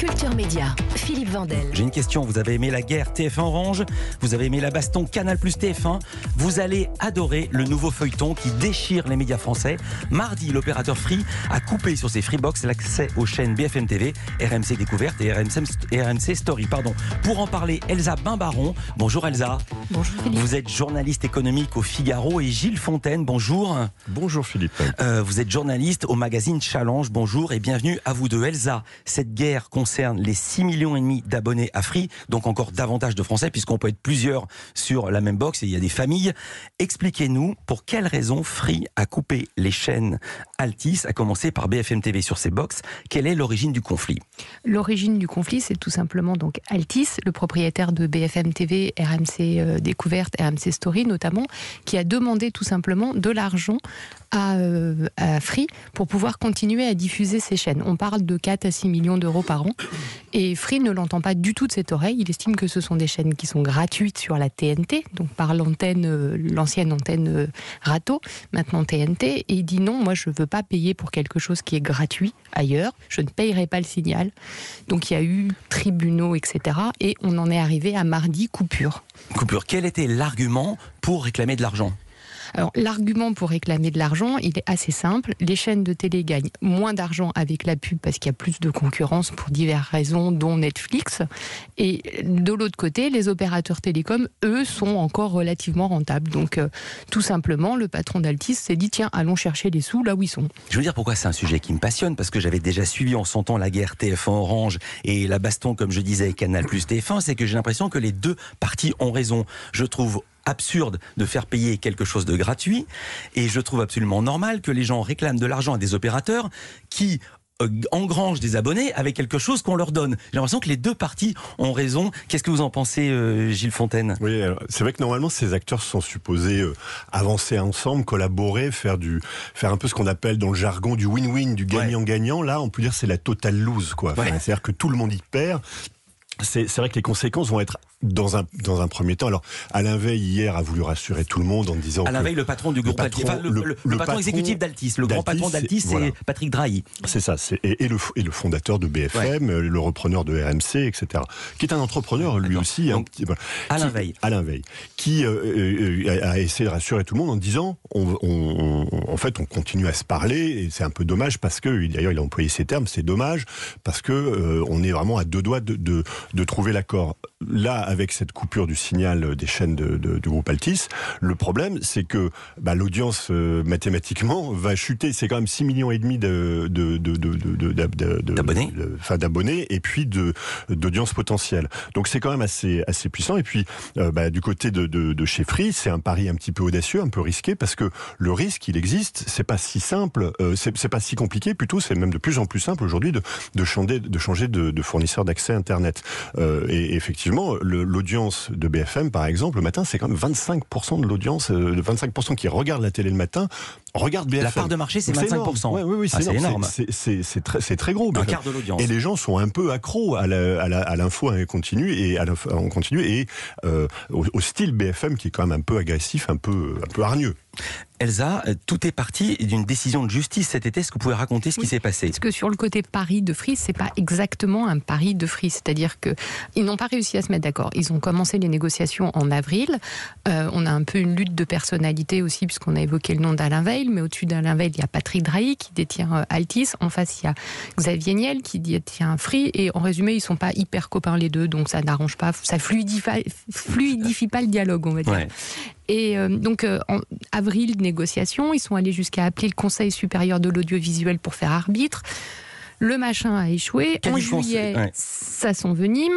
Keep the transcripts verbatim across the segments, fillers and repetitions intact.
Culture Média, Philippe Vandel. J'ai une question, vous avez aimé la guerre T F un Orange, vous avez aimé la baston Canal plus T F un, vous allez adorer le nouveau feuilleton qui déchire les médias français. Mardi, l'opérateur Free a coupé sur ses Freebox l'accès aux chaînes B F M T V, R M C Découverte et R M C, R M C Story. Pardon. Pour en parler, Elsa Bimbaron. Bonjour Elsa. Bonjour Philippe. Vous êtes journaliste économique au Figaro et Gilles Fontaine. Bonjour. Bonjour Philippe. Euh, vous êtes journaliste au magazine Challenge. Bonjour et bienvenue à vous deux. Elsa, cette guerre concerne les six millions et demi d'abonnés à Free, donc encore davantage de Français puisqu'on peut être plusieurs sur la même box et il y a des familles. Expliquez-nous pour quelles raisons Free a coupé les chaînes Altice, à commencer par B F M T V sur ses box. Quelle est l'origine du conflit ? L'origine du conflit, c'est tout simplement donc Altice, le propriétaire de B F M T V, R M C euh, Découverte, R M C Story notamment, qui a demandé tout simplement de l'argent à, euh, à Free pour pouvoir continuer à diffuser ses chaînes. On parle de quatre à six millions d'euros par an. Et Free ne l'entend pas du tout de cette oreille. Il estime que ce sont des chaînes qui sont gratuites sur la T N T, donc par l'antenne, euh, l'ancienne antenne euh, Rato, maintenant T N T. Et il dit non, moi je ne veux pas payer pour quelque chose qui est gratuit ailleurs. Je ne payerai pas le signal. Donc il y a eu tribunaux, et cetera. Et on en est arrivé à mardi, coupure. Coupure. Quel était l'argument pour réclamer de l'argent ? Alors, l'argument pour réclamer de l'argent, il est assez simple. Les chaînes de télé gagnent moins d'argent avec la pub parce qu'il y a plus de concurrence pour diverses raisons, dont Netflix. Et de l'autre côté, les opérateurs télécoms, eux, sont encore relativement rentables. Donc, euh, tout simplement, le patron d'Altis s'est dit, tiens, allons chercher les sous là où ils sont. Je veux dire pourquoi c'est un sujet qui me passionne, parce que j'avais déjà suivi en son temps la guerre T F un Orange et la baston, comme je disais, Canal plus T F un, c'est que j'ai l'impression que les deux parties ont raison. Je trouve absurde de faire payer quelque chose de gratuit et je trouve absolument normal que les gens réclament de l'argent à des opérateurs qui euh, engrangent des abonnés avec quelque chose qu'on leur donne. J'ai l'impression que les deux parties ont raison. Qu'est-ce que vous en pensez, euh, Gilles Fontaine ? Oui, alors, c'est vrai que normalement ces acteurs sont supposés euh, avancer ensemble, collaborer, faire du, faire un peu ce qu'on appelle dans le jargon du win-win, du gagnant-gagnant. Ouais. Là, on peut dire c'est la totale lose, quoi. Enfin, ouais. C'est-à-dire que tout le monde y perd. C'est, c'est vrai que les conséquences vont être dans un dans un premier temps. Alors, Alain Veil hier a voulu rassurer tout le monde en disant Alain Veil, le patron du groupe Altice, enfin, le, le, le, le patron, patron exécutif d'Altis, le grand patron d'Altis, c'est, c'est voilà. Patrick Drahi. C'est ça, c'est, et, et le et le fondateur de B F M, ouais. le repreneur de R M C, et cetera. Qui est un entrepreneur lui D'accord. aussi. Donc, hein, voilà, Alain qui, Veil. Alain Veil, qui euh, euh, a essayé de rassurer tout le monde en disant, on, on, on, en fait, on continue à se parler et c'est un peu dommage parce que d'ailleurs il a employé ces termes, c'est dommage parce que euh, on est vraiment à deux doigts de de, de trouver l'accord. Là, avec cette coupure du signal des chaînes de, de, du groupe Altice, le problème, c'est que bah, l'audience, euh, mathématiquement, va chuter. C'est quand même six millions et demi de, de, de, de, de, de, de, d'abonnés, de, enfin, d'abonnés et puis de, d'audience potentielle. Donc c'est quand même assez, assez puissant. Et puis, euh, bah, du côté de, de, de chez Free, c'est un pari un petit peu audacieux, un peu risqué, parce que le risque, il existe. C'est pas si simple, euh, c'est, c'est pas si compliqué. Plutôt, c'est même de plus en plus simple aujourd'hui de, de changer, de, changer de, de fournisseur d'accès Internet. Euh, et, et effectivement, le, l'audience de B F M, par exemple, le matin, c'est quand même vingt-cinq pour cent de l'audience, euh, vingt-cinq pour cent qui regardent la télé le matin, regardent B F M. La part de marché, c'est vingt-cinq pour cent. Oui, oui, oui, c'est, ah, énorme. C'est, c'est, c'est, c'est, très, c'est très gros. Un quart de l'audience. Et les gens sont un peu accros à, la, à, la, à l'info continue et à l'info en continu et euh, au, au style B F M qui est quand même un peu agressif, un peu, un peu hargneux. Elsa, tout est parti d'une décision de justice cet été. Est-ce que vous pouvez raconter ce oui, qui s'est passé ? Parce que sur le côté pari de Free, c'est pas exactement un pari de Free. C'est-à-dire que ils n'ont pas réussi à se mettre d'accord. Ils ont commencé les négociations en avril. Euh, on a un peu une lutte de personnalité aussi, puisqu'on a évoqué le nom d'Alain Veil. Mais au-dessus d'Alain Veil, il y a Patrick Drahi qui détient euh, Altice. En face, il y a Xavier Niel qui détient Free. Et en résumé, ils sont pas hyper copains les deux. Donc ça n'arrange pas, ça fluidifie, fluidifie pas le dialogue, on va dire. Ouais. Et euh, donc, euh, en avril, négociation, ils sont allés jusqu'à appeler le Conseil supérieur de l'audiovisuel pour faire arbitre. Le machin a échoué. Quel en juillet, ouais. ça s'envenime.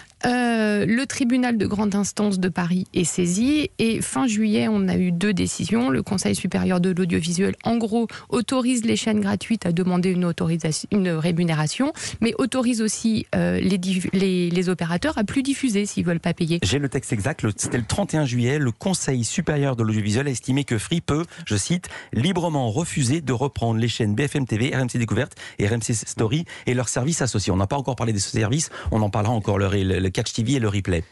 Euh, le tribunal de grande instance de Paris est saisi et fin juillet, on a eu deux décisions. Le Conseil supérieur de l'audiovisuel, en gros, autorise les chaînes gratuites à demander une, autorisation, une rémunération, mais autorise aussi euh, les, les, les opérateurs à plus diffuser s'ils veulent pas payer. J'ai le texte exact, le, c'était le trente et un juillet, le Conseil supérieur de l'audiovisuel a estimé que Free peut, je cite, librement refuser de reprendre les chaînes B F M T V, R M C Découverte et R M C Story et leurs services associés. On n'a pas encore parlé de ce services, on en parlera encore le, le Catch T V et le replay.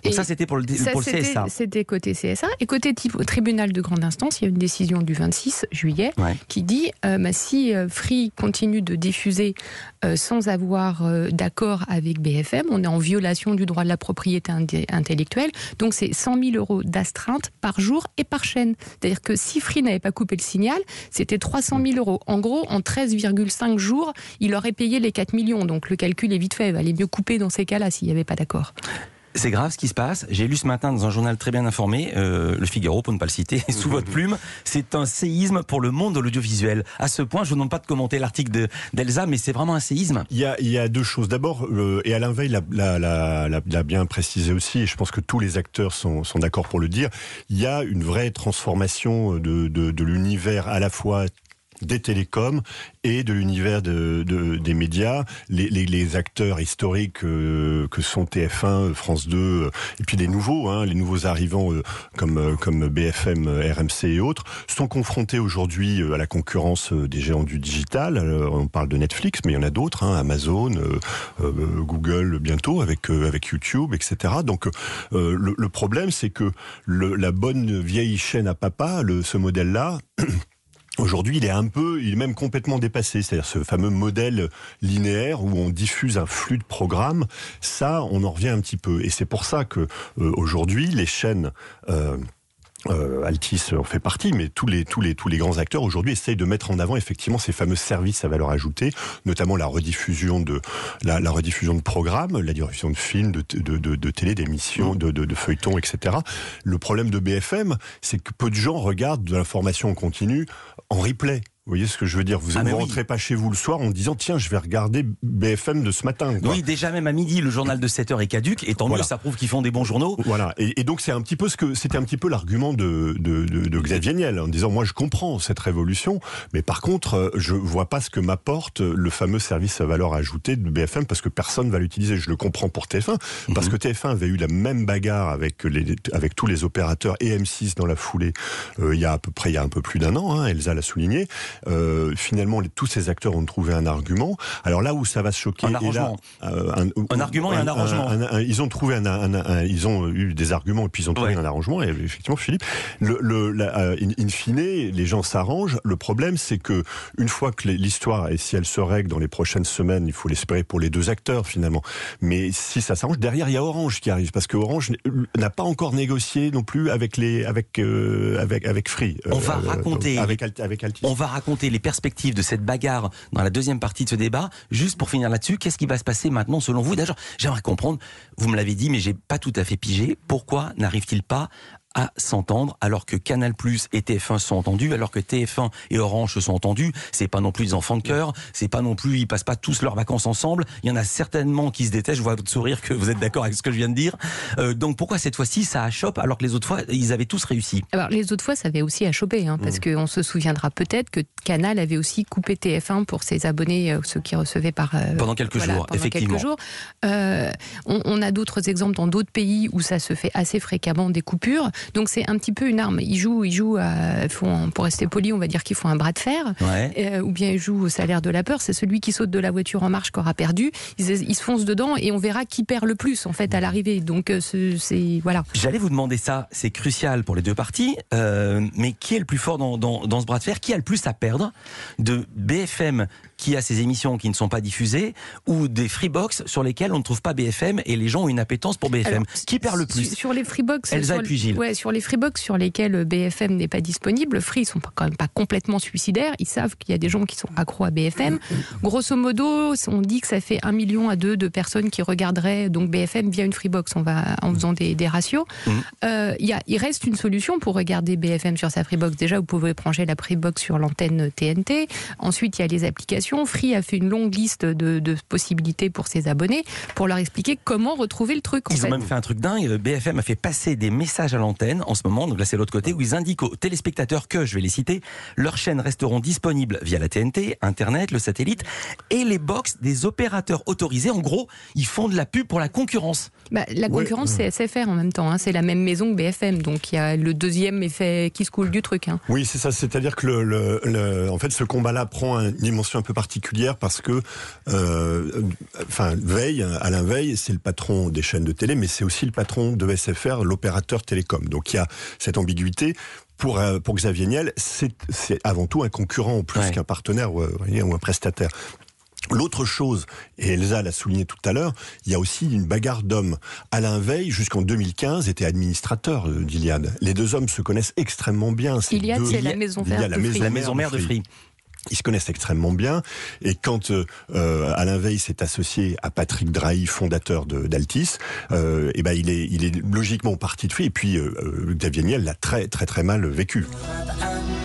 Et ça, c'était pour le, ça, pour le C S A. C'était côté C S A. Et côté type, tribunal de grande instance, il y a une décision du vingt-six juillet ouais. qui dit euh, bah, si euh, Free continue de diffuser euh, sans avoir euh, d'accord avec B F M, on est en violation du droit de la propriété intellectuelle. Donc c'est cent mille euros d'astreinte par jour et par chaîne. C'est-à-dire que si Free n'avait pas coupé le signal, c'était trois cent mille euros. En gros, en treize virgule cinq jours, il aurait payé les quatre millions. Donc le calcul est vite fait. Il valait mieux couper dans ces cas-là s'il n'y avait pas d'accord. C'est grave ce qui se passe. J'ai lu ce matin dans un journal très bien informé, euh, Le Figaro pour ne pas le citer, sous votre plume, c'est un séisme pour le monde de l'audiovisuel. À ce point, je vous demande pas de commenter l'article de, d'Elsa, mais c'est vraiment un séisme. Il y a, il y a deux choses. D'abord, euh, et Alain Veil l'a, l'a, l'a, l'a, l'a bien précisé aussi, et je pense que tous les acteurs sont, sont d'accord pour le dire, il y a une vraie transformation de, de, de l'univers à la fois des télécoms et de l'univers de, de, des médias, les, les, les acteurs historiques euh, que sont T F un, France deux, euh, et puis les nouveaux, hein, les nouveaux arrivants euh, comme, euh, comme B F M, R M C et autres, sont confrontés aujourd'hui euh, à la concurrence euh, des géants du digital. Alors, on parle de Netflix, mais il y en a d'autres, hein, Amazon, euh, euh, Google bientôt, avec, euh, avec YouTube, et cetera. Donc euh, le, le problème, c'est que le, la bonne vieille chaîne à papa, le, ce modèle-là, aujourd'hui, il est un peu, il est même complètement dépassé. C'est-à-dire ce fameux modèle linéaire où on diffuse un flux de programmes. Ça, on en revient un petit peu. Et c'est pour ça que euh, aujourd'hui, les chaînes euh, Euh, Altice en fait partie, mais tous les tous les tous les grands acteurs aujourd'hui essayent de mettre en avant effectivement ces fameux services à valeur ajoutée, notamment la rediffusion de la, la rediffusion de programmes, la diffusion de films, de de de, de télé, d'émissions, de, de de feuilletons, et cetera. Le problème de B F M, c'est que peu de gens regardent de l'information en continu en replay. Vous voyez ce que je veux dire? Vous ne ah rentrez oui. pas chez vous le soir en disant tiens, je vais regarder B F M de ce matin. Quoi. Oui, déjà même à midi, le journal de sept heures est caduque, et tant voilà. mieux, ça prouve qu'ils font des bons journaux. Voilà. Et, et donc c'est un petit peu ce que c'était un petit peu l'argument de, de, de, de Xavier Niel en disant moi je comprends cette révolution, mais par contre je vois pas ce que m'apporte le fameux service à valeur ajoutée de B F M parce que personne va l'utiliser. Je le comprends pour T F un mm-hmm. parce que T F un avait eu la même bagarre avec les avec tous les opérateurs et M six dans la foulée euh, il y a à peu près il y a un peu plus d'un an. Hein, Elsa l'a souligné. Euh, finalement, les, tous ces acteurs ont trouvé un argument. Alors là où ça va se choquer, un arrangement, et là, euh, un, un argument un, et un arrangement. Un, un, un, ils ont trouvé un, un, un, ils ont eu des arguments et puis ils ont trouvé ouais. un arrangement. Et effectivement, Philippe, le, le, la, in, in fine, les gens s'arrangent. Le problème, c'est que une fois que l'histoire et si elle se règle dans les prochaines semaines, il faut l'espérer pour les deux acteurs finalement. Mais si ça s'arrange, derrière il y a Orange qui arrive parce que Orange n'a pas encore négocié non plus avec les avec euh, avec avec Free. On euh, va euh, raconter avec avec Altice. On va raconter les perspectives de cette bagarre dans la deuxième partie de ce débat. Juste pour finir là-dessus, qu'est-ce qui va se passer maintenant selon vous? D'ailleurs, j'aimerais comprendre, vous me l'avez dit, mais j'ai pas tout à fait pigé, pourquoi n'arrive-t-il pas à s'entendre alors que Canal+ et T F un se sont entendus, alors que T F un et Orange se sont entendus? C'est pas non plus des enfants de cœur, c'est pas non plus, ils passent pas tous leurs vacances ensemble, il y en a certainement qui se détestent, je vois votre sourire que vous êtes d'accord avec ce que je viens de dire. Euh, donc pourquoi cette fois-ci ça achoppe alors que les autres fois ils avaient tous réussi? Alors les autres fois ça avait aussi achoppé, hein, parce mmh. qu'on se souviendra peut-être que Canal avait aussi coupé T F un pour ses abonnés, euh, ceux qui recevaient par... Euh, pendant quelques voilà, jours, pendant effectivement. Quelques jours. Euh, on, on a d'autres exemples dans d'autres pays où ça se fait assez fréquemment, des coupures, donc c'est un petit peu une arme. Ils jouent, ils jouent à, font, pour rester poli, on va dire qu'ils font un bras de fer, ouais. euh, ou bien ils jouent au salaire de la peur. C'est celui qui saute de la voiture en marche qui aura perdu. Ils, ils se foncent dedans et on verra qui perd le plus en fait à l'arrivée. Donc c'est, c'est voilà. J'allais vous demander ça. C'est crucial pour les deux parties. Euh, mais qui est le plus fort dans, dans, dans ce bras de fer? Qui a le plus à perdre de B F M qui a ses émissions qui ne sont pas diffusées ou des Freebox sur lesquels on ne trouve pas B F M et les gens ont une appétence pour B F M? Alors, qui perd le plus? Sur les Freebox, Elsa et puis Gilles. Ouais, sur les Freebox sur lesquels B F M n'est pas disponible, Free ils sont quand même pas complètement suicidaires, ils savent qu'il y a des gens qui sont accros à B F M. Grosso modo, on dit que ça fait un million à deux de personnes qui regarderaient donc B F M via une Freebox, on va en faisant des, des ratios. Mmh. Euh, y a, il reste une solution pour regarder B F M sur sa Freebox. Déjà, vous pouvez brancher la Freebox sur l'antenne T N T. Ensuite, il y a les applications. Free a fait une longue liste de, de possibilités pour ses abonnés pour leur expliquer comment retrouver le truc. En Ils fait. ont même fait un truc dingue. B F M a fait passer des messages à l'antenne antenne en ce moment, donc là c'est l'autre côté, où ils indiquent aux téléspectateurs que, je vais les citer, leurs chaînes resteront disponibles via la T N T, Internet, le satellite et les box des opérateurs autorisés. En gros, ils font de la pub pour la concurrence. Bah, la concurrence, ouais. c'est S F R en même temps, hein. C'est la même maison que B F M, donc il y a le deuxième effet qui se coule du truc. Hein. Oui, c'est ça, c'est-à-dire que le, le, le, en fait, ce combat-là prend une dimension un peu particulière parce que, euh, enfin, Veil, Alain Veil, c'est le patron des chaînes de télé, mais c'est aussi le patron de S F R, l'opérateur télécom. Donc il y a cette ambiguïté. Pour, euh, pour Xavier Niel, c'est, c'est avant tout un concurrent plus ouais. qu'un partenaire ou, ou un prestataire. L'autre chose, et Elsa l'a souligné tout à l'heure, il y a aussi une bagarre d'hommes. Alain Veil, jusqu'en deux mille quinze, était administrateur d'Iliade. Les deux hommes se connaissent extrêmement bien. C'est Iliade, deux... c'est la maison mère de Free. La maison mère de Free. Ils se connaissent extrêmement bien, et quand euh, Alain Veil s'est associé à Patrick Drahi, fondateur de, d'Altis, euh, et ben il est, il est logiquement au parti de Free. Et puis euh, Xavier Niel l'a très très très mal vécu.